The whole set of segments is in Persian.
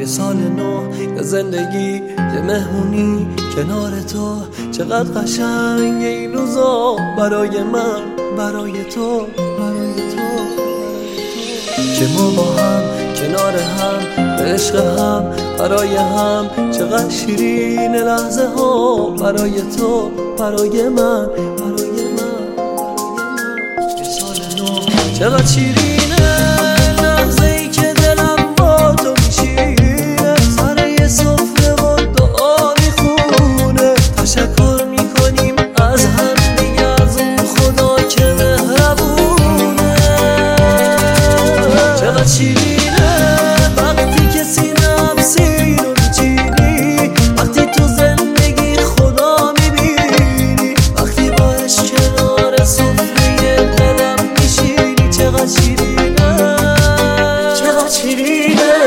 یه سال نو، یه زندگی، یه مهمونی کنار تو. چقدر قشنگه این روزا برای من، برای تو، برای تو. که ما با هم کنار هم، به عشق هم، برای هم. چقدر شیرین لحظه ها برای تو، برای من، برای من. یه سال نو، چقدر شیرینه لحظه ای که دلم با تو میشینه. سر یه سفره و دعا میخونه. تشکر میکنیم از هم دیگه، از اون خدا که مهربونه. چقدر شیرینه وقتی که سینه‌ام سیر رو میچینی. وقتی تو زندگی خدا میبینی. وقتی با عشق کنار سفره دلم میشینی. چقدر شیرینه، چقدر شیرینه.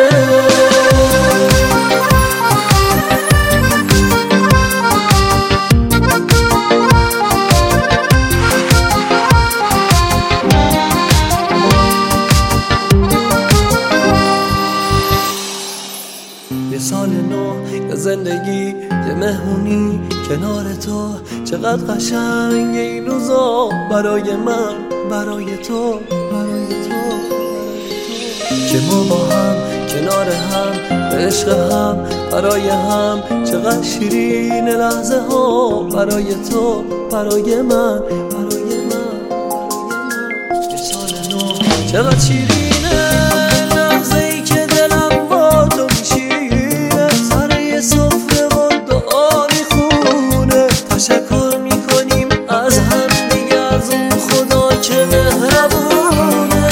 یه سال نو، یه زندگی، یه مهمونی کنار تو. چقدر قشنگه این روزا برای من، برای تو، برای تو. که ما با هم کنار هم، به عشق هم، برای هم. چقدر شیرین لحظه ها برای تو، برای من، برای من. یه سال نو، چقدر شیرینه لحظه ای که دلم با تو میشینه. سر یه سفره و دعا میخونه. تشکر میکنیم از هم دیگه، از اون خدا که مهربونه.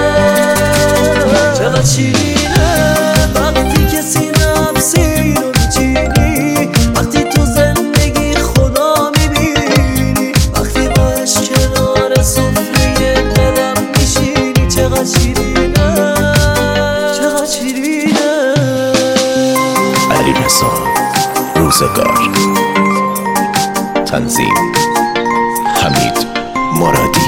چقدر شیرینه وقتی که سینه‌ام سیر رو میچینی. وقتی تو زندگی خدا میبینی. وقتی با عشق کنار سفره دلم میشینی. چقدر شیرینه، چقدر شیرینه. علیرضا روزگار. تنظیم حمید مرادی.